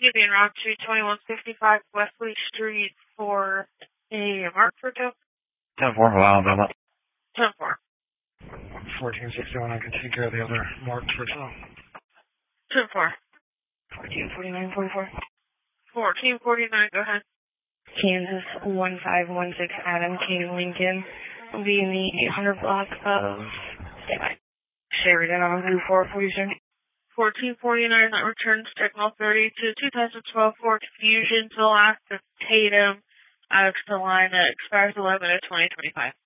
Give me route to 2155 Wesley Street for a Mark for tow. 10-4, Alabama. 10-4. 1461, I can take care of the other marked for tow. 10-4. 144944. 1449, go ahead. Kansas 1516 Adam K. Lincoln will be in the 800 block of Sheridan on Route 4 for you, sir. 1449, that returns Techno 30 to 2012 Ford Fusion to last of Tatum out to line that expires 11 of 2025.